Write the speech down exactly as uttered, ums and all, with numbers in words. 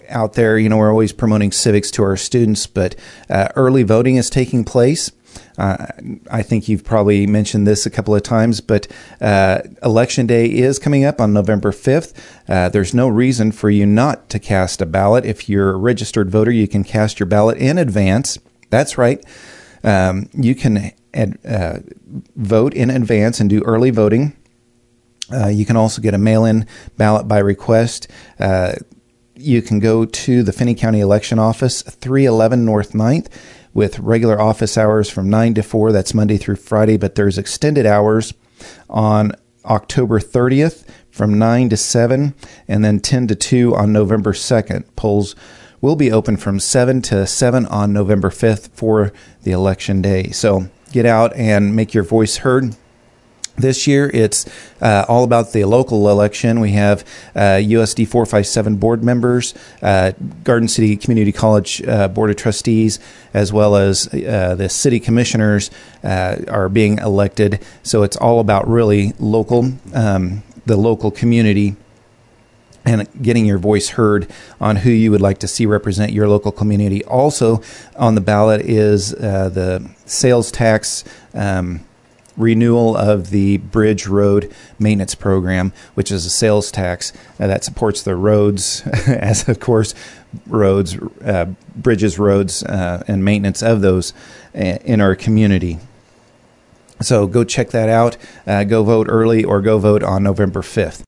out there, you know, we're always promoting civics to our students, but uh, early voting is taking place. Uh, I think you've probably mentioned this a couple of times, but uh, Election Day is coming up on November fifth. Uh, there's no reason for you not to cast a ballot. If you're a registered voter, you can cast your ballot in advance. That's right. Um, you can ad, uh, vote in advance and do early voting. Uh, you can also get a mail-in ballot by request. Uh, you can go to the Finney County Election Office, three eleven North ninth, with regular office hours from nine to four. That's Monday through Friday, but there's extended hours on October thirtieth from nine to seven, and then ten to two on November second. Polls will be open from seven to seven on November fifth for the election day. So get out and make your voice heard. This year, it's uh, all about the local election. We have uh, U S D four fifty-seven board members, uh, Garden City Community College uh, Board of Trustees, as well as uh, the city commissioners uh, are being elected. So it's all about really local, um, the local community, and getting your voice heard on who you would like to see represent your local community. Also on the ballot is uh, the sales tax um renewal of the Bridge Road Maintenance Program, which is a sales tax uh, that supports the roads, as of course, roads, uh, bridges, roads, uh, and maintenance of those uh, in our community. So go check that out. Uh, go vote early or go vote on November fifth.